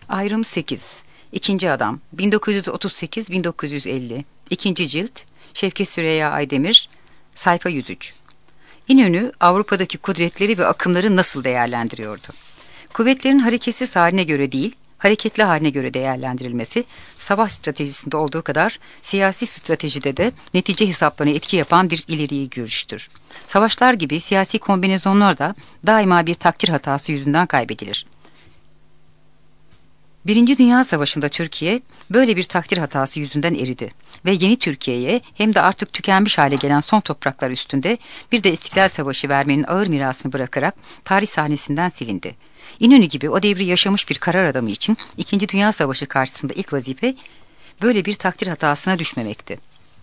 Ayrım 8. İkinci Adam 1938-1950 İkinci cilt Şevket Süreyya Aydemir Sayfa 103. İnönü Avrupa'daki kudretleri ve akımları nasıl değerlendiriyordu? Kuvvetlerin hareketsiz haline göre değil, hareketli haline göre değerlendirilmesi, savaş stratejisinde olduğu kadar siyasi stratejide de netice hesaplarına etki yapan bir ileri görüştür. Savaşlar gibi siyasi kombinasyonlar da daima bir takdir hatası yüzünden kaybedilir. Birinci Dünya Savaşı'nda Türkiye böyle bir takdir hatası yüzünden eridi ve yeni Türkiye'ye hem de artık tükenmiş hale gelen son topraklar üstünde bir de İstiklal Savaşı vermenin ağır mirasını bırakarak tarih sahnesinden silindi. İnönü gibi o devri yaşamış bir karar adamı için İkinci Dünya Savaşı karşısında ilk vazife böyle bir takdir hatasına düşmemekti.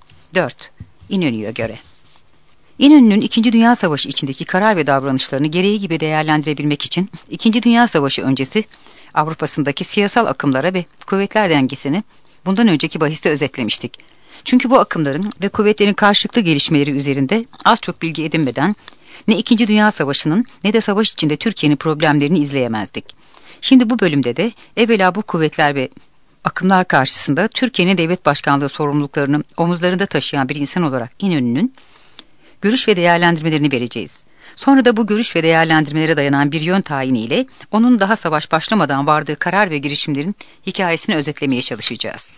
4. İnönü'ye göre İnönü'nün İkinci Dünya Savaşı içindeki karar ve davranışlarını gereği gibi değerlendirebilmek için İkinci Dünya Savaşı öncesi Avrupa'sındaki siyasal akımlara ve kuvvetler dengesini bundan önceki bahiste özetlemiştik. Çünkü bu akımların ve kuvvetlerin karşılıklı gelişmeleri üzerinde az çok bilgi edinmeden ne İkinci Dünya Savaşı'nın ne de savaş içinde Türkiye'nin problemlerini izleyemezdik. Şimdi bu bölümde de evvela bu kuvvetler ve akımlar karşısında Türkiye'nin devlet başkanlığı sorumluluklarını omuzlarında taşıyan bir insan olarak İnönü'nün görüş ve değerlendirmelerini vereceğiz. Sonra da bu görüş ve değerlendirmelere dayanan bir yön tayiniyle onun daha savaş başlamadan vardığı karar ve girişimlerin hikayesini özetlemeye çalışacağız.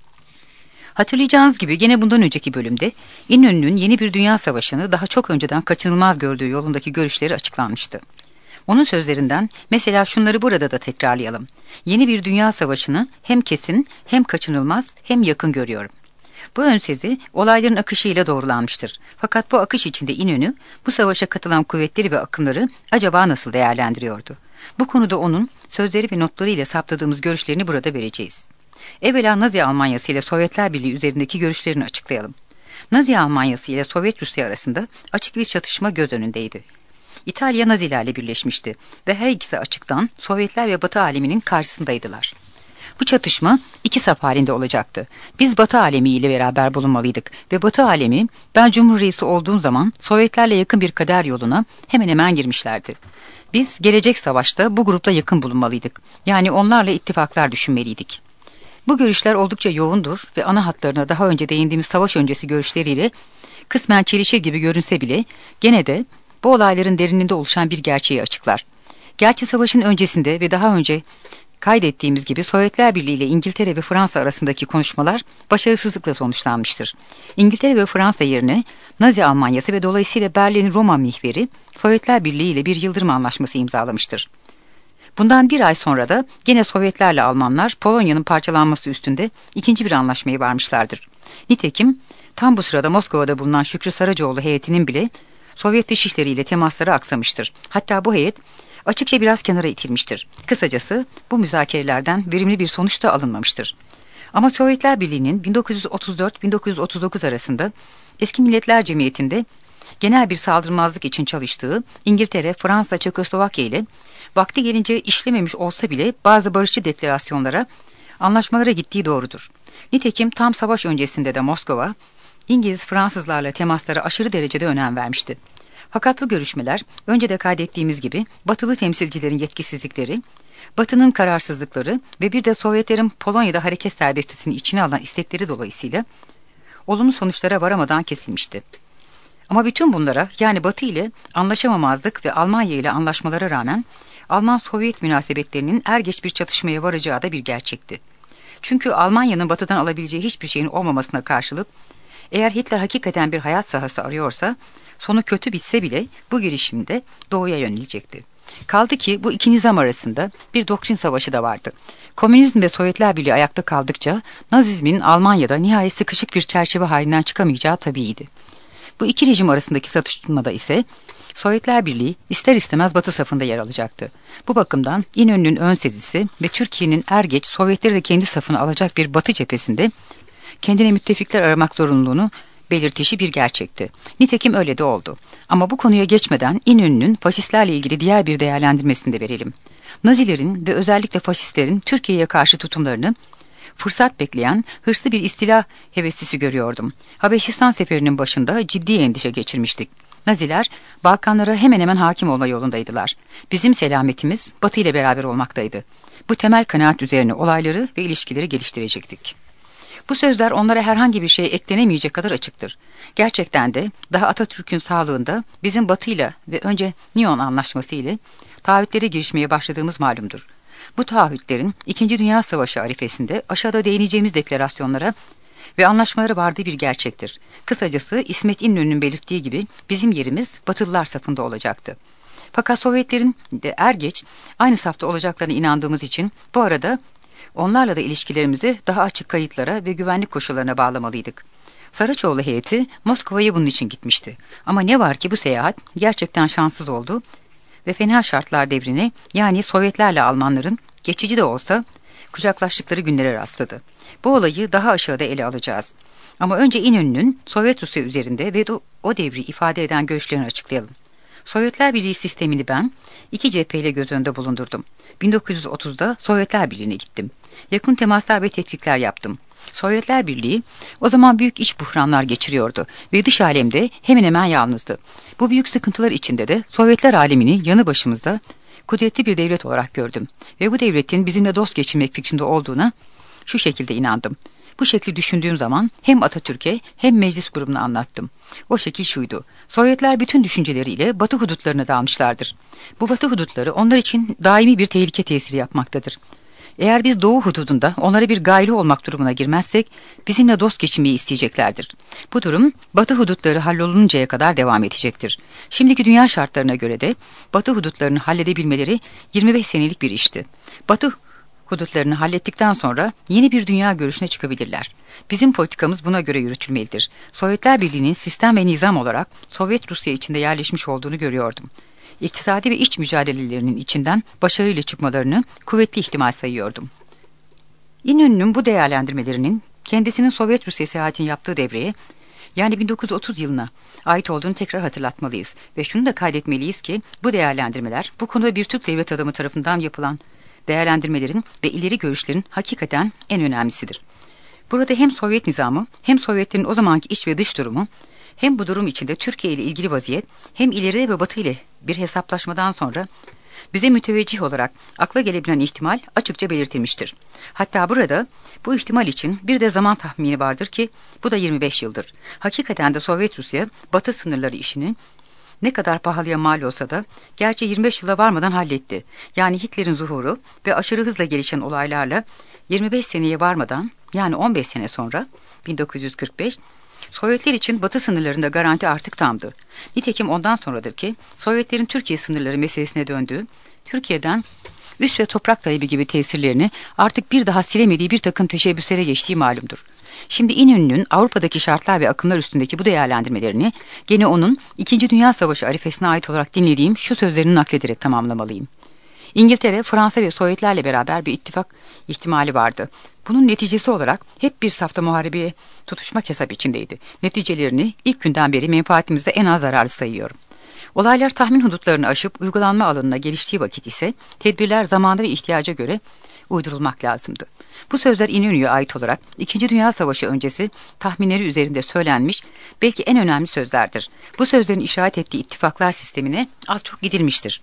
Hatırlayacağınız gibi gene bundan önceki bölümde İnönü'nün yeni bir dünya savaşını daha çok önceden kaçınılmaz gördüğü yolundaki görüşleri açıklanmıştı. Onun sözlerinden mesela şunları burada da tekrarlayalım. Yeni bir dünya savaşını hem kesin hem kaçınılmaz hem yakın görüyorum. Bu önsezi olayların akışıyla doğrulanmıştır. Fakat bu akış içinde İnönü bu savaşa katılan kuvvetleri ve akımları acaba nasıl değerlendiriyordu? Bu konuda onun sözleri ve notlarıyla saptadığımız görüşlerini burada vereceğiz. Evvela Nazi Almanyası ile Sovyetler Birliği üzerindeki görüşlerini açıklayalım. Nazi Almanyası ile Sovyet Rusya arasında açık bir çatışma göz önündeydi. İtalya Nazilerle birleşmişti ve her ikisi açıktan Sovyetler ve Batı aleminin karşısındaydılar. Bu çatışma iki saf halinde olacaktı. Biz Batı alemiyle beraber bulunmalıydık ve Batı alemi ben Cumhur Reisi olduğum zaman Sovyetlerle yakın bir kader yoluna hemen hemen girmişlerdi. Biz gelecek savaşta bu grupla yakın bulunmalıydık. Yani onlarla ittifaklar düşünmeliydik. Bu görüşler oldukça yoğundur ve ana hatlarına daha önce değindiğimiz savaş öncesi görüşleriyle kısmen çelişir gibi görünse bile gene de bu olayların derinliğinde oluşan bir gerçeği açıklar. Gerçi savaşın öncesinde ve daha önce kaydettiğimiz gibi Sovyetler Birliği ile İngiltere ve Fransa arasındaki konuşmalar başarısızlıkla sonuçlanmıştır. İngiltere ve Fransa yerine Nazi Almanyası ve dolayısıyla Berlin-Roma mihveri Sovyetler Birliği ile bir Yıldırım Anlaşması imzalamıştır. Bundan bir ay sonra da gene Sovyetlerle Almanlar Polonya'nın parçalanması üstünde ikinci bir anlaşmaya varmışlardır. Nitekim tam bu sırada Moskova'da bulunan Şükrü Saracoğlu heyetinin bile Sovyet Dışişleri ile temasları aksamıştır. Hatta bu heyet açıkça biraz kenara itilmiştir. Kısacası bu müzakerelerden verimli bir sonuç da alınmamıştır. Ama Sovyetler Birliği'nin 1934-1939 arasında Eski Milletler Cemiyeti'nde genel bir saldırmazlık için çalıştığı İngiltere, Fransa, Çekoslovakya ile vakti gelince işlememiş olsa bile bazı barışçı deklarasyonlara, anlaşmalara gittiği doğrudur. Nitekim tam savaş öncesinde de Moskova, İngiliz-Fransızlarla temaslara aşırı derecede önem vermişti. Fakat bu görüşmeler, önce de kaydettiğimiz gibi batılı temsilcilerin yetkisizlikleri, Batı'nın kararsızlıkları ve bir de Sovyetlerin Polonya'da hareket serbestisini içine alan istekleri dolayısıyla olumlu sonuçlara varamadan kesilmişti. Ama bütün bunlara yani Batı ile anlaşamamazlık ve Almanya ile anlaşmalara rağmen Alman-Sovyet münasebetlerinin er geç bir çatışmaya varacağı da bir gerçekti. Çünkü Almanya'nın Batı'dan alabileceği hiçbir şeyin olmamasına karşılık eğer Hitler hakikaten bir hayat sahası arıyorsa sonu kötü bitse bile bu girişimde Doğu'ya yönelecekti. Kaldı ki bu iki nizam arasında bir doktrin savaşı da vardı. Komünizm ve Sovyetler Birliği ayakta kaldıkça Nazizmin Almanya'da nihayet sıkışık bir çerçeve halinden çıkamayacağı tabiiydi. Bu iki rejim arasındaki satışmada ise Sovyetler Birliği ister istemez Batı safında yer alacaktı. Bu bakımdan İnönü'nün ön sezisi ve Türkiye'nin er geç Sovyetleri de kendi safına alacak bir Batı cephesinde kendine müttefikler aramak zorunluluğunu belirtişi bir gerçekti. Nitekim öyle de oldu. Ama bu konuya geçmeden İnönü'nün faşistlerle ilgili diğer bir değerlendirmesini de verelim. Nazilerin ve özellikle faşistlerin Türkiye'ye karşı tutumlarını fırsat bekleyen hırslı bir istila heveslisi görüyordum. Habeşistan seferinin başında ciddi endişe geçirmiştik. Naziler Balkanlara hemen hemen hakim olma yolundaydılar. Bizim selametimiz Batı ile beraber olmaktaydı. Bu temel kanaat üzerine olayları ve ilişkileri geliştirecektik. Bu sözler onlara herhangi bir şey eklenemeyecek kadar açıktır. Gerçekten de daha Atatürk'ün sağlığında bizim Batı'yla ve önce Nyon Anlaşması ile taahhütlere girişmeye başladığımız malumdur. Bu taahhütlerin 2. Dünya Savaşı arifesinde aşağıda değineceğimiz deklarasyonlara ve anlaşmalara vardığı bir gerçektir. Kısacası İsmet İnönü'nün belirttiği gibi bizim yerimiz Batılılar safında olacaktı. Fakat Sovyetlerin de er geç aynı safta olacaklarına inandığımız için bu arada onlarla da ilişkilerimizi daha açık kayıtlara ve güvenlik koşullarına bağlamalıydık. Saraçoğlu heyeti Moskova'ya bunun için gitmişti. Ama ne var ki bu seyahat gerçekten şanssız oldu ve fena şartlar devrini, yani Sovyetlerle Almanların geçici de olsa kucaklaştıkları günlere rastladı. Bu olayı daha aşağıda ele alacağız. Ama önce İnönü'nün Sovyet Rusya üzerinde ve o devri ifade eden görüşlerini açıklayalım. Sovyetler Birliği sistemini ben iki cepheyle göz önünde bulundurdum. 1930'da Sovyetler Birliği'ne gittim. Yakın temaslar ve tetkikler yaptım. Sovyetler Birliği o zaman büyük iç buhranlar geçiriyordu ve dış alemde hemen hemen yalnızdı. Bu büyük sıkıntılar içinde de Sovyetler alemini yanı başımızda kudretli bir devlet olarak gördüm ve bu devletin bizimle dost geçinmek fikrinde olduğuna şu şekilde inandım. Bu şekli düşündüğüm zaman hem Atatürk'e hem meclis grubuna anlattım. O şekil şuydu: Sovyetler bütün düşünceleriyle Batı hudutlarına dalmışlardır. Bu Batı hudutları onlar için daimi bir tehlike tesiri yapmaktadır. Eğer biz Doğu hududunda onlara bir gayri olmak durumuna girmezsek bizimle dost geçinmeyi isteyeceklerdir. Bu durum Batı hudutları halloluncaya kadar devam edecektir. Şimdiki dünya şartlarına göre de Batı hudutlarını halledebilmeleri 25 senelik bir işti. Batı hudutlarını hallettikten sonra yeni bir dünya görüşüne çıkabilirler. Bizim politikamız buna göre yürütülmelidir. Sovyetler Birliği'nin sistem ve nizam olarak Sovyet Rusya içinde yerleşmiş olduğunu görüyordum. İktisadi ve iç mücadelelerinin içinden başarıyla çıkmalarını kuvvetli ihtimal sayıyordum. İnönü'nün bu değerlendirmelerinin kendisinin Sovyet Rusya seyahatini yaptığı devreye, yani 1930 yılına ait olduğunu tekrar hatırlatmalıyız ve şunu da kaydetmeliyiz ki bu değerlendirmeler bu konuda bir Türk devlet adamı tarafından yapılan değerlendirmelerin ve ileri görüşlerin hakikaten en önemlisidir. Burada hem Sovyet nizamı hem Sovyetlerin o zamanki iç ve dış durumu, hem bu durum içinde Türkiye ile ilgili vaziyet, hem ileride ve batı ile bir hesaplaşmadan sonra bize müteveccih olarak akla gelebilen ihtimal açıkça belirtilmiştir. Hatta burada bu ihtimal için bir de zaman tahmini vardır ki bu da 25 yıldır. Hakikaten de Sovyet Rusya batı sınırları işini ne kadar pahalıya mal olsa da gerçi 25 yıla varmadan halletti. Yani Hitler'in zuhuru ve aşırı hızla gelişen olaylarla 25 seneye varmadan, yani 15 sene sonra 1945, Sovyetler için batı sınırlarında garanti artık tamdı. Nitekim ondan sonradır ki Sovyetlerin Türkiye sınırları meselesine döndüğü, Türkiye'den üs ve toprak talebi gibi tesirlerini artık bir daha silemediği bir takım teşebbüslere geçtiği malumdur. Şimdi İnönü'nün Avrupa'daki şartlar ve akımlar üstündeki bu değerlendirmelerini gene onun 2. Dünya Savaşı arifesine ait olarak dinlediğim şu sözlerini naklederek tamamlamalıyım. İngiltere, Fransa ve Sovyetlerle beraber bir ittifak ihtimali vardı. Bunun neticesi olarak hep bir safta muharebeye tutuşmak hesap içindeydi. Neticelerini ilk günden beri menfaatimizde en az zararlı sayıyorum. Olaylar tahmin hudutlarını aşıp uygulanma alanına geliştiği vakit ise tedbirler zamana ve ihtiyaca göre uydurulmak lazımdı. Bu sözler İnönü'ye ait olarak 2. Dünya Savaşı öncesi tahminleri üzerinde söylenmiş belki en önemli sözlerdir. Bu sözlerin işaret ettiği ittifaklar sistemine az çok gidilmiştir.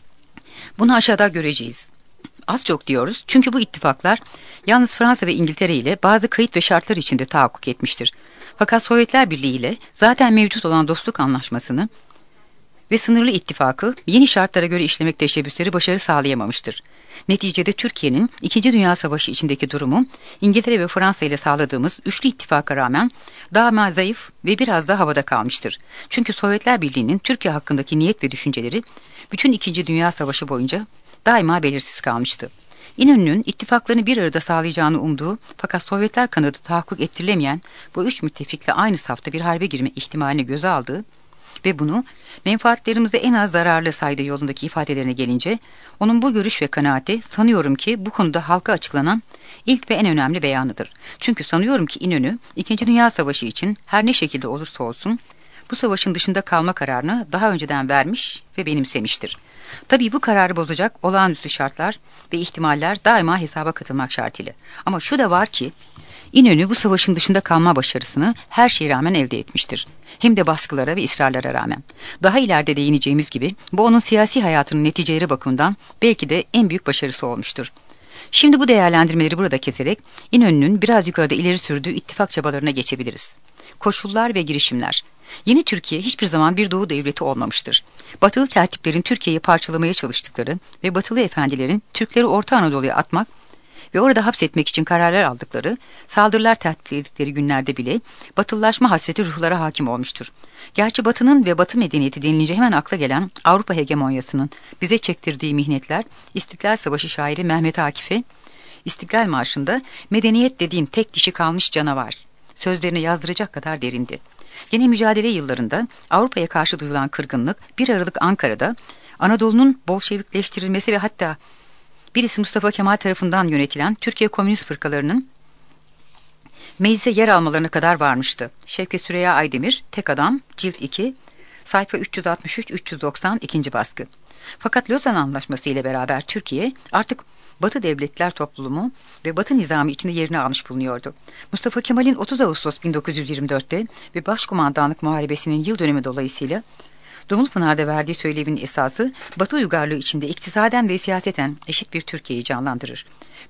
Bunu aşağıda göreceğiz. Az çok diyoruz çünkü bu ittifaklar yalnız Fransa ve İngiltere ile bazı kayıt ve şartlar içinde tahakkuk etmiştir. Fakat Sovyetler Birliği ile zaten mevcut olan dostluk anlaşmasını ve sınırlı ittifakı yeni şartlara göre işlemek teşebbüsleri başarı sağlayamamıştır. Neticede Türkiye'nin 2. Dünya Savaşı içindeki durumu İngiltere ve Fransa ile sağladığımız üçlü ittifaka rağmen daima zayıf ve biraz da havada kalmıştır. Çünkü Sovyetler Birliği'nin Türkiye hakkındaki niyet ve düşünceleri bütün 2. Dünya Savaşı boyunca daima belirsiz kalmıştı. İnönü'nün ittifaklarını bir arada sağlayacağını umduğu fakat Sovyetler kanadı tahakkuk ettirilemeyen bu üç müttefikle aynı safta bir harbe girme ihtimalini göze aldığı ve bunu menfaatlerimizde en az zararlı saydığı yolundaki ifadelerine gelince onun bu görüş ve kanaati sanıyorum ki bu konuda halka açıklanan ilk ve en önemli beyanıdır. Çünkü sanıyorum ki İnönü 2. Dünya Savaşı için her ne şekilde olursa olsun bu savaşın dışında kalma kararını daha önceden vermiş ve benimsemiştir. Tabii bu kararı bozacak olağanüstü şartlar ve ihtimaller daima hesaba katılmak şartıyla. Ama şu da var ki İnönü bu savaşın dışında kalma başarısını her şeye rağmen elde etmiştir. Hem de baskılara ve ısrarlara rağmen. Daha ileride değineceğimiz gibi bu onun siyasi hayatının neticeleri bakımından belki de en büyük başarısı olmuştur. Şimdi bu değerlendirmeleri burada keserek İnönü'nün biraz yukarıda ileri sürdüğü ittifak çabalarına geçebiliriz. Koşullar ve girişimler. Yeni Türkiye hiçbir zaman bir Doğu devleti olmamıştır. Batılı tertiplerin Türkiye'yi parçalamaya çalıştıkları ve Batılı efendilerin Türkleri Orta Anadolu'ya atmak ve orada hapsetmek için kararlar aldıkları, saldırılar tertipledikleri günlerde bile batılılaşma hasreti ruhlara hakim olmuştur. Gerçi Batı'nın ve Batı medeniyeti denilince hemen akla gelen Avrupa hegemonyasının bize çektirdiği mihnetler, İstiklal Savaşı şairi Mehmet Akif'e, İstiklal Marşı'nda "Medeniyet dediğin tek dişi kalmış canavar" sözlerini yazdıracak kadar derindi. Yine mücadele yıllarında Avrupa'ya karşı duyulan kırgınlık 1 Aralık Ankara'da Anadolu'nun Bolşevikleştirilmesi ve hatta birisi Mustafa Kemal tarafından yönetilen Türkiye Komünist Fırkalarının meclise yer almalarına kadar varmıştı. Şevket Süreyya Aydemir, Tek Adam, Cilt 2, sayfa 363-390 ikinci baskı. Fakat Lozan Anlaşması ile beraber Türkiye artık Batı Devletler Topluluğu ve Batı nizamı içinde yerini almış bulunuyordu. Mustafa Kemal'in 30 Ağustos 1924'te ve Başkumandanlık Muharebesi'nin yıl dönümü dolayısıyla Dumlupınar'da verdiği söylevin esası Batı uygarlığı içinde iktisaden ve siyaseten eşit bir Türkiye'yi canlandırır.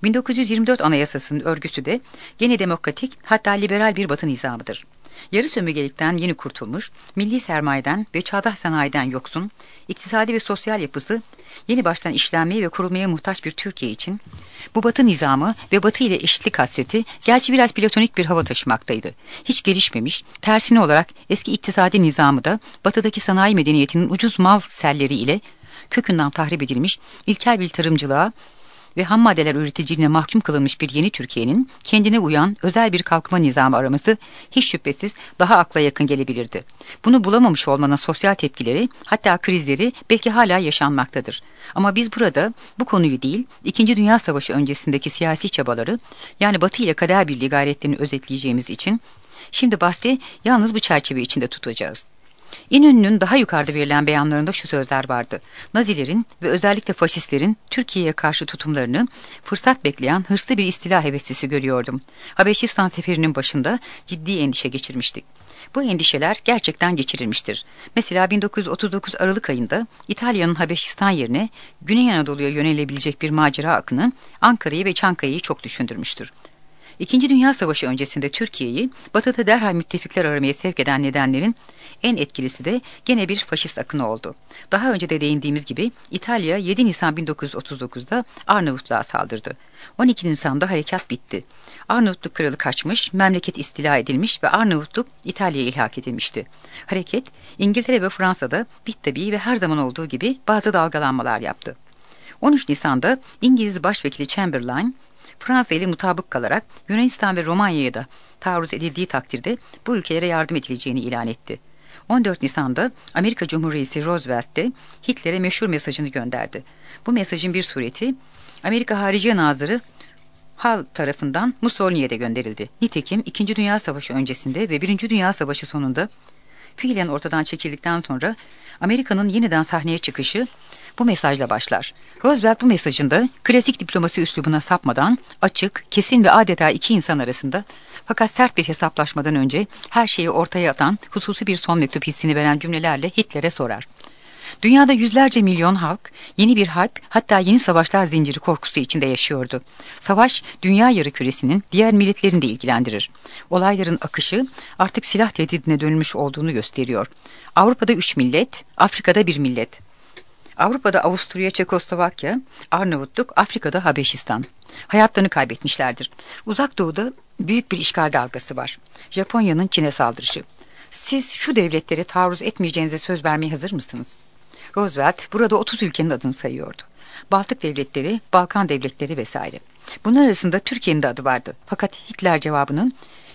1924 Anayasası'nın örgüsü de gene demokratik hatta liberal bir Batı nizamıdır. Yarı sömürgelikten yeni kurtulmuş, milli sermayeden ve çağdaş sanayiden yoksun, iktisadi ve sosyal yapısı yeni baştan işlenmeye ve kurulmaya muhtaç bir Türkiye için bu Batı nizamı ve Batı ile eşitlik hasreti gerçi biraz platonik bir hava taşımaktaydı. Hiç gelişmemiş, tersine olarak eski iktisadi nizamı da Batı'daki sanayi medeniyetinin ucuz mal selleri ile kökünden tahrip edilmiş, ilkel bir tarımcılığa ve ham maddeler üreticiliğine mahkum kılınmış bir yeni Türkiye'nin kendine uyan özel bir kalkınma nizamı araması hiç şüphesiz daha akla yakın gelebilirdi. Bunu bulamamış olmanın sosyal tepkileri, hatta krizleri belki hala yaşanmaktadır. Ama biz burada bu konuyu değil, İkinci Dünya Savaşı öncesindeki siyasi çabaları, yani Batı ile kader birliği gayretlerini özetleyeceğimiz için şimdi bahsi yalnız bu çerçeve içinde tutacağız. İnönü'nün daha yukarıda verilen beyanlarında şu sözler vardı. Nazilerin ve özellikle faşistlerin Türkiye'ye karşı tutumlarını fırsat bekleyen hırslı bir istila heveslisi görüyordum. Habeşistan seferinin başında ciddi endişe geçirmiştik. Bu endişeler gerçekten geçirilmiştir. Mesela 1939 Aralık ayında İtalya'nın Habeşistan yerine Güney Anadolu'ya yönelebilecek bir macera akını Ankara'yı ve Çankaya'yı çok düşündürmüştür. İkinci Dünya Savaşı öncesinde Türkiye'yi Batı'da derhal müttefikler aramaya sevk eden nedenlerin en etkilisi de gene bir faşist akını oldu. Daha önce de değindiğimiz gibi İtalya 7 Nisan 1939'da Arnavutluğa saldırdı. 12 Nisan'da harekat bitti. Arnavutluk kralı kaçmış, memleket istila edilmiş ve Arnavutluk İtalya'ya ilhak edilmişti. Hareket İngiltere ve Fransa'da tabii ve her zaman olduğu gibi bazı dalgalanmalar yaptı. 13 Nisan'da İngiliz Başvekili Chamberlain, Fransa ile mutabık kalarak Yunanistan ve Romanya'ya da taarruz edildiği takdirde bu ülkelere yardım edileceğini ilan etti. 14 Nisan'da Amerika Cumhurreisi Roosevelt de Hitler'e meşhur mesajını gönderdi. Bu mesajın bir sureti Amerika Hariciye Nazırı Hall tarafından Mussolini'ye de gönderildi. Nitekim 2. Dünya Savaşı öncesinde ve 1. Dünya Savaşı sonunda fiilen ortadan çekildikten sonra Amerika'nın yeniden sahneye çıkışı bu mesajla başlar. Roosevelt bu mesajında klasik diplomasi üslubuna sapmadan açık, kesin ve adeta iki insan arasında fakat sert bir hesaplaşmadan önce her şeyi ortaya atan hususi bir son mektup hissini veren cümlelerle Hitler'e sorar. Dünyada yüzlerce milyon halk yeni bir harp, hatta yeni savaşlar zinciri korkusu içinde yaşıyordu. Savaş dünya yarıküresinin diğer milletlerini de ilgilendirir. Olayların akışı artık silah tehdidine dönmüş olduğunu gösteriyor. Avrupa'da 3 millet, Afrika'da 1 millet. Avrupa'da Avusturya, Çekoslovakya, Arnavutluk, Afrika'da Habeşistan. Hayatlarını kaybetmişlerdir. Uzak Doğu'da büyük bir işgal dalgası var. Japonya'nın Çin'e saldırışı. Siz şu devletlere taarruz etmeyeceğinize söz vermeye hazır mısınız? Roosevelt burada 30 ülkenin adını sayıyordu. Baltık devletleri, Balkan devletleri vesaire. Bunlar arasında Türkiye'nin de adı vardı. Fakat Hitler cevabının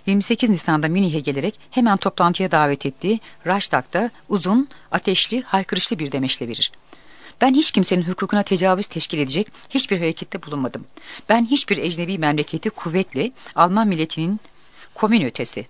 28 Nisan'da Münih'e gelerek hemen toplantıya davet ettiği Reichstag'da uzun, ateşli, haykırışlı bir demeçle verir. Ben hiç kimsenin hukukuna tecavüz teşkil edecek hiçbir harekette bulunmadım. Ben hiçbir ecnebi memleketi kuvvetle Alman milletinin komün ötesi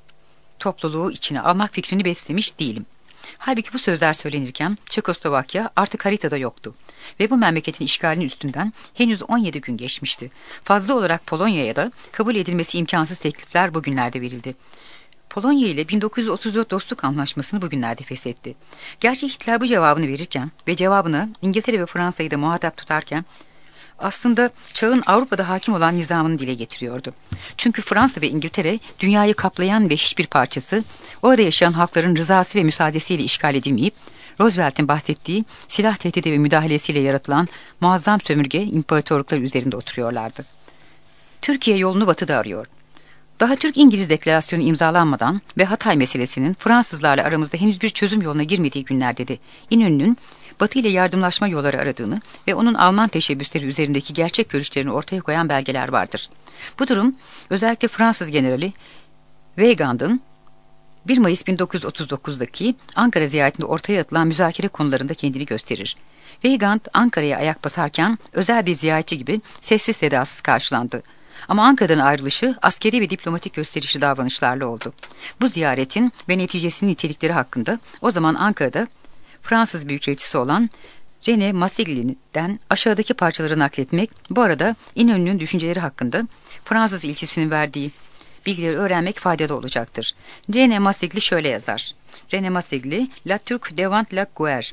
topluluğu içine almak fikrini beslemiş değilim. Halbuki bu sözler söylenirken Çekoslovakya artık haritada yoktu ve bu memleketin işgalinin üstünden henüz 17 gün geçmişti. Fazla olarak Polonya'ya da kabul edilmesi imkansız teklifler bugünlerde verildi. Polonya ile 1934 Dostluk Anlaşması'nı bugünlerde feshetti. Gerçi Hitler bu cevabını verirken ve cevabını İngiltere ve Fransa'yı da muhatap tutarken aslında çağın Avrupa'da hakim olan nizamını dile getiriyordu. Çünkü Fransa ve İngiltere dünyayı kaplayan ve hiçbir parçası orada yaşayan halkların rızası ve müsaadesiyle işgal edilmeyip Roosevelt'in bahsettiği silah tehdidi ve müdahalesiyle yaratılan muazzam sömürge imparatorluklar üzerinde oturuyorlardı. Türkiye yolunu batıda arıyor. Daha Türk-İngiliz deklarasyonu imzalanmadan ve Hatay meselesinin Fransızlarla aramızda henüz bir çözüm yoluna girmediği günlerde de İnönü'nün Batı ile yardımlaşma yolları aradığını ve onun Alman teşebbüsleri üzerindeki gerçek görüşlerini ortaya koyan belgeler vardır. Bu durum özellikle Fransız generali Weygand'ın 1 Mayıs 1939'daki Ankara ziyaretinde ortaya atılan müzakere konularında kendini gösterir. Weygand Ankara'ya ayak basarken özel bir ziyaretçi gibi sessiz sedasız karşılandı. Ama Ankara'dan ayrılışı askeri ve diplomatik gösterişli davranışlarla oldu. Bu ziyaretin ve neticesinin nitelikleri hakkında o zaman Ankara'da Fransız Büyükelçisi olan René Massigli'den aşağıdaki parçaları nakletmek, bu arada İnönü'nün düşünceleri hakkında Fransız elçisinin verdiği bilgileri öğrenmek faydalı olacaktır. René Massigli şöyle yazar. René Massigli, La Turque devant la guerre,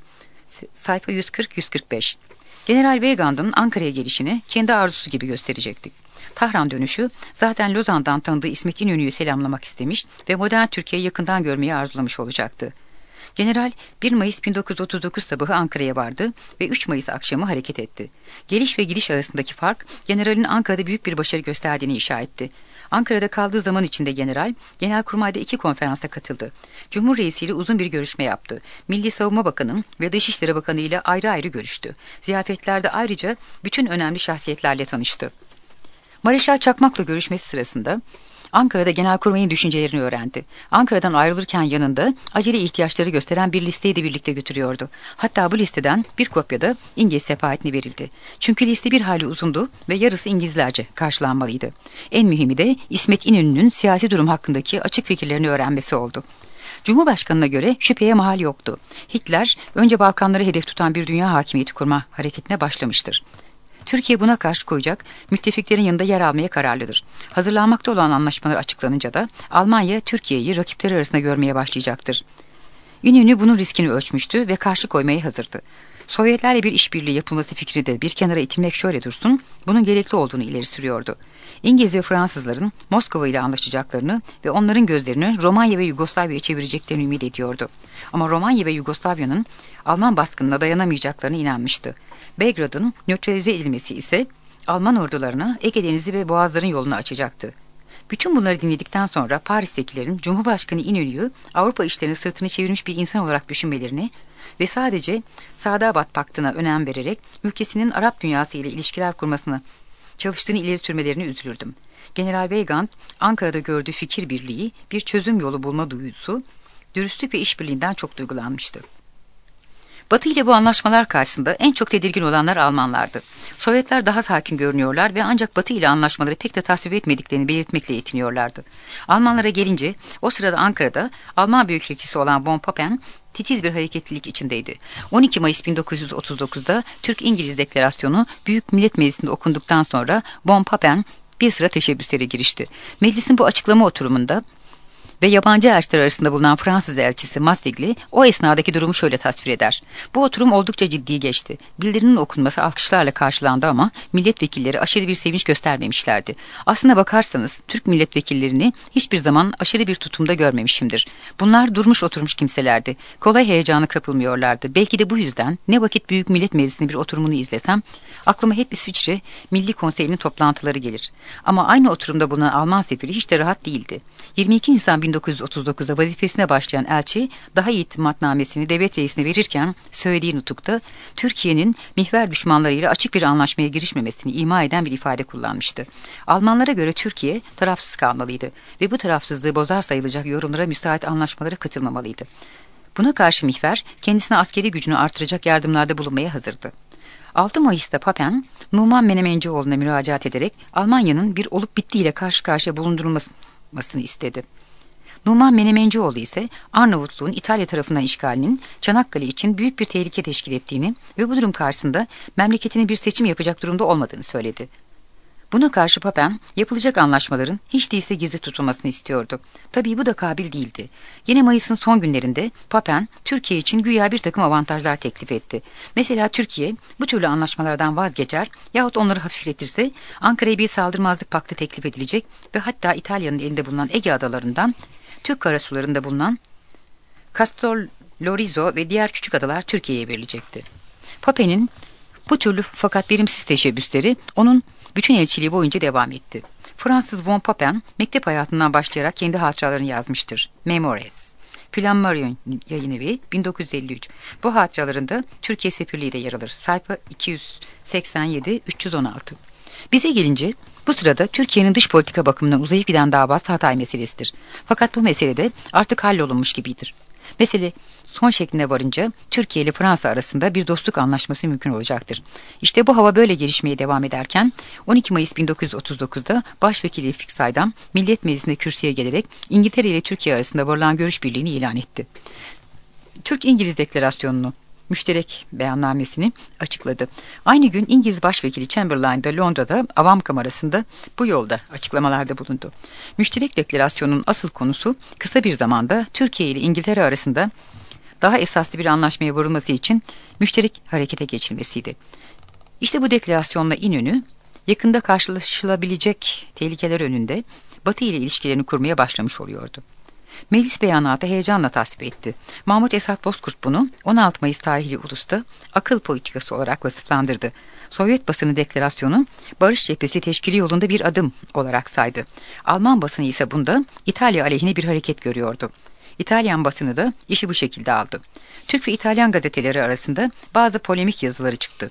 sayfa 140-145. General Weygand'ın Ankara'ya gelişini kendi arzusu gibi gösterecektik. Tahran dönüşü zaten Lozan'dan tanıdığı İsmet İnönü'yü selamlamak istemiş ve modern Türkiye'yi yakından görmeyi arzulamış olacaktı. General 1 Mayıs 1939 sabahı Ankara'ya vardı ve 3 Mayıs akşamı hareket etti. Geliş ve gidiş arasındaki fark generalin Ankara'da büyük bir başarı gösterdiğini inşa etti. Ankara'da kaldığı zaman içinde general, Genelkurmay'da 2 konferansa katıldı. Cumhur Reisi ile uzun bir görüşme yaptı. Milli Savunma Bakanı ve Dışişleri Bakanı ile ayrı ayrı görüştü. Ziyafetlerde ayrıca bütün önemli şahsiyetlerle tanıştı. Mareşal Çakmak'la görüşmesi sırasında Ankara'da Genelkurmay'ın düşüncelerini öğrendi. Ankara'dan ayrılırken yanında acele ihtiyaçları gösteren bir listeyi de birlikte götürüyordu. Hatta bu listeden bir kopya da İngiliz sefahetine verildi. Çünkü liste bir hayli uzundu ve yarısı İngilizlerce karşılanmalıydı. En mühimi de İsmet İnönü'nün siyasi durum hakkındaki açık fikirlerini öğrenmesi oldu. Cumhurbaşkanına göre şüpheye mahal yoktu. Hitler önce Balkanları hedef tutan bir dünya hakimiyeti kurma hareketine başlamıştır. Türkiye buna karşı koyacak, müttefiklerin yanında yer almaya kararlıdır. Hazırlanmakta olan anlaşmalar açıklanınca da Almanya, Türkiye'yi rakipleri arasında görmeye başlayacaktır. İnönü bunun riskini ölçmüştü ve karşı koymaya hazırdı. Sovyetlerle bir işbirliği yapılması fikri de bir kenara itilmek şöyle dursun, bunun gerekli olduğunu ileri sürüyordu. İngiliz ve Fransızların Moskova ile anlaşacaklarını ve onların gözlerini Romanya ve Yugoslavya'ya çevireceklerini ümit ediyordu. Ama Romanya ve Yugoslavya'nın Alman baskınına dayanamayacaklarına inanmıştı. Belgrad'ın nötralize edilmesi ise Alman ordularına Ege Denizi ve Boğazların yolunu açacaktı. Bütün bunları dinledikten sonra Paris'tekilerin Cumhurbaşkanı İnönü'yü Avrupa işlerine sırtını çevirmiş bir insan olarak düşünmelerini ve sadece Sadabat Paktı'na önem vererek ülkesinin Arap dünyası ile ilişkiler kurmasını çalıştığını ileri sürmelerini üzülürdüm. General Weygand, Ankara'da gördüğü fikir birliği, bir çözüm yolu bulma duygusu, dürüstlük ve işbirliğinden çok duygulanmıştı. Batı ile bu anlaşmalar karşısında en çok tedirgin olanlar Almanlardı. Sovyetler daha sakin görünüyorlar ve ancak Batı ile anlaşmaları pek de tasvip etmediklerini belirtmekle yetiniyorlardı. Almanlara gelince o sırada Ankara'da Alman Büyükelçisi olan von Papen titiz bir hareketlilik içindeydi. 12 Mayıs 1939'da Türk-İngiliz deklarasyonu Büyük Millet Meclisi'nde okunduktan sonra von Papen bir sıra teşebbüslere girişti. Meclisin bu açıklama oturumunda ve yabancı elçiler arasında bulunan Fransız elçisi Massigli o esnadaki durumu şöyle tasvir eder. Bu oturum oldukça ciddi geçti. Bildirinin okunması alkışlarla karşılandı ama milletvekilleri aşırı bir sevinç göstermemişlerdi. Aslına bakarsanız Türk milletvekillerini hiçbir zaman aşırı bir tutumda görmemişimdir. Bunlar durmuş oturmuş kimselerdi. Kolay heyecana kapılmıyorlardı. Belki de bu yüzden ne vakit Büyük Millet Meclisi'nin bir oturumunu izlesem aklıma hep İsviçre Milli Konseyi'nin toplantıları gelir. Ama aynı oturumda bulunan Alman sefiri hiç de rahat değildi. 22 Nisan 1939'da vazifesine başlayan elçi daha itimatnamesini devlet reisine verirken söylediği nutukta Türkiye'nin mihver düşmanlarıyla açık bir anlaşmaya girişmemesini ima eden bir ifade kullanmıştı. Almanlara göre Türkiye tarafsız kalmalıydı ve bu tarafsızlığı bozar sayılacak yorumlara müsait anlaşmalara katılmamalıydı. Buna karşı mihver kendisine askeri gücünü artıracak yardımlarda bulunmaya hazırdı. 6 Mayıs'ta Papen, Numan Menemencioğlu'na müracaat ederek Almanya'nın bir olup bittiğiyle karşı karşıya bulundurulmasını istedi. Numan Menemencioğlu ise Arnavutluğun İtalya tarafından işgalinin Çanakkale için büyük bir tehlike teşkil ettiğini ve bu durum karşısında memleketinin bir seçim yapacak durumda olmadığını söyledi. Buna karşı Papen yapılacak anlaşmaların hiç değilse gizli tutulmasını istiyordu. Tabii bu da kabil değildi. Yine Mayıs'ın son günlerinde Papen Türkiye için güya bir takım avantajlar teklif etti. Mesela Türkiye bu türlü anlaşmalardan vazgeçer yahut onları hafifletirse Ankara'ya bir saldırmazlık paktı teklif edilecek ve hatta İtalya'nın elinde bulunan Ege adalarından Türk karasularında bulunan Castor Lorizo ve diğer küçük adalar Türkiye'ye verilecekti. Papen'in bu türlü fakat verimsiz teşebbüsleri onun bütün elçiliği boyunca devam etti. Fransız von Papen mektep hayatından başlayarak kendi hatıralarını yazmıştır. Memoires. Flammarion Yayınevi 1953. Bu hatıralarında Türkiye sefirliği de yer alır. Sayfa 287-316. Bize gelince bu sırada Türkiye'nin dış politika bakımından uzayıp giden davası Hatay meselesidir. Fakat bu meselede artık hallolunmuş gibidir. Mesele son şekline varınca Türkiye ile Fransa arasında bir dostluk anlaşması mümkün olacaktır. İşte bu hava böyle gelişmeye devam ederken 12 Mayıs 1939'da Başvekili Refik Saydam Millet Meclisi'nde kürsüye gelerek İngiltere ile Türkiye arasında varılan görüş birliğini ilan etti. Türk-İngiliz deklarasyonunu, müşterek beyannamesini açıkladı. Aynı gün İngiliz Başvekili Chamberlain de Londra'da Avam Kamerası'nda bu yolda açıklamalarda bulundu. Müşterek deklarasyonun asıl konusu kısa bir zamanda Türkiye ile İngiltere arasında daha esaslı bir anlaşmaya varılması için müşterek harekete geçilmesiydi. İşte bu deklarasyonla İnönü yakında karşılaşılabilecek tehlikeler önünde Batı ile ilişkilerini kurmaya başlamış oluyordu. Meclis beyanatı heyecanla tasvip etti. Mahmut Esat Bozkurt bunu 16 Mayıs tarihli ulusta akıl politikası olarak vasıflandırdı. Sovyet basını deklarasyonu barış cephesi teşkili yolunda bir adım olarak saydı. Alman basını ise bunda İtalya aleyhine bir hareket görüyordu. İtalyan basını da işi bu şekilde aldı. Türk ve İtalyan gazeteleri arasında bazı polemik yazıları çıktı.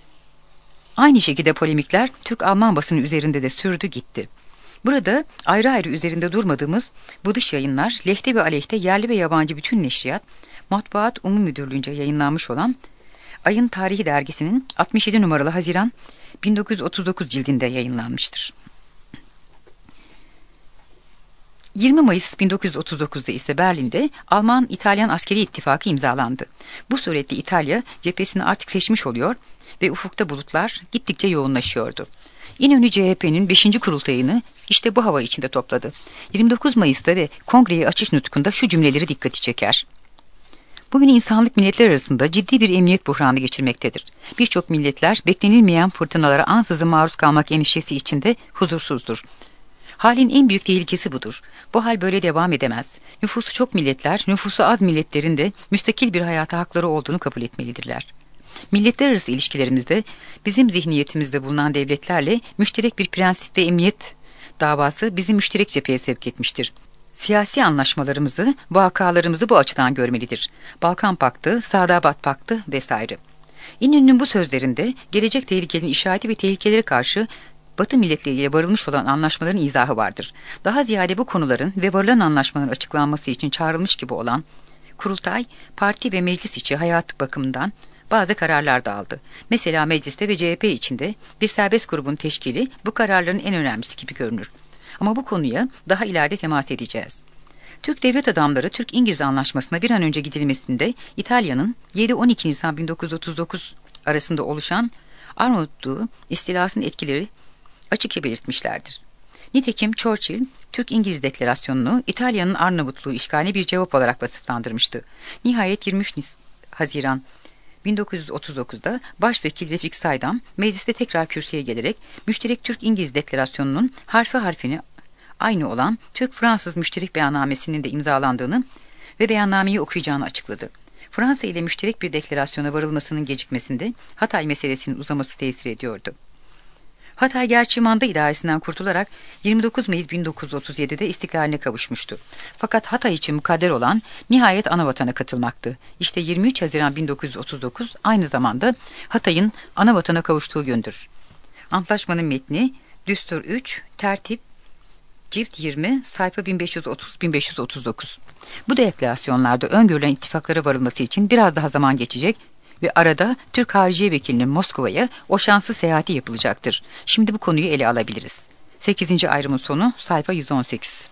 Aynı şekilde polemikler Türk-Alman basını üzerinde de sürdü gitti. Burada ayrı ayrı üzerinde durmadığımız bu dış yayınlar lehte ve aleyhte yerli ve yabancı bütün neşriyat, Matbuat Umum Müdürlüğü'nce yayınlanmış olan Ayın Tarihi dergisinin 67 numaralı Haziran 1939 cildinde yayınlanmıştır. 20 Mayıs 1939'da ise Berlin'de Alman-İtalyan askeri ittifakı imzalandı. Bu suretle İtalya cephesini artık seçmiş oluyor ve ufukta bulutlar gittikçe yoğunlaşıyordu. İnönü CHP'nin 5. kurultayını işte bu hava içinde topladı. 29 Mayıs'ta ve kongreye açış nutukunda şu cümleleri dikkati çeker. Bugün insanlık milletler arasında ciddi bir emniyet buhranı geçirmektedir. Birçok milletler beklenilmeyen fırtınalara ansızın maruz kalmak endişesi içinde huzursuzdur. Halin en büyük tehlikesi budur. Bu hal böyle devam edemez. Nüfusu çok milletler, nüfusu az milletlerin de müstakil bir hayata hakları olduğunu kabul etmelidirler. Milletler arası ilişkilerimizde bizim zihniyetimizde bulunan devletlerle müşterek bir prensip ve emniyet davası bizi müşterek cepheye sevk etmiştir. Siyasi anlaşmalarımızı, vakalarımızı bu açıdan görmelidir. Balkan Paktı, Sadabat Paktı vesaire. İnönü'nün bu sözlerinde gelecek tehlikenin işareti ve tehlikelere karşı Batı milletleriyle varılmış olan anlaşmaların izahı vardır. Daha ziyade bu konuların ve varılan anlaşmaların açıklanması için çağrılmış gibi olan kurultay, parti ve meclis içi hayat bakımından bazı kararlar da aldı. Mesela mecliste ve CHP içinde bir serbest grubun teşkili bu kararların en önemlisi gibi görünür. Ama bu konuya daha ileride temas edeceğiz. Türk devlet adamları Türk-İngiliz anlaşmasına bir an önce gidilmesinde İtalya'nın 7-12 Nisan 1939 arasında oluşan Arnavutluğu istilasının etkileri açıkça belirtmişlerdir. Nitekim Churchill, Türk-İngiliz deklarasyonunu İtalya'nın Arnavutluğu işgaline bir cevap olarak vasıflandırmıştı. Nihayet 23 Haziran 1939'da Başvekil Refik Saydam mecliste tekrar kürsüye gelerek müşterek Türk-İngiliz deklarasyonunun harfi harfini aynı olan Türk-Fransız müşterek beyannamesinin de imzalandığını ve beyannameyi okuyacağını açıkladı. Fransa ile müşterek bir deklarasyona varılmasının gecikmesinde Hatay meselesinin uzaması tesir ediyordu. Hatay gerçi manda idaresinden kurtularak 29 Mayıs 1937'de istiklaline kavuşmuştu. Fakat Hatay için mukadder olan nihayet anavatana katılmaktı. İşte 23 Haziran 1939 aynı zamanda Hatay'ın anavatana kavuştuğu gündür. Antlaşmanın metni Düstur 3, Tertip, Cilt 20, sayfa 1530-1539. Bu deklarasyonlarda öngörülen ittifaklara varılması için biraz daha zaman geçecek ve arada Türk Hariciye Vekilinin Moskova'ya o şanslı seyahati yapılacaktır. Şimdi bu konuyu ele alabiliriz. 8. ayrımın sonu sayfa 118.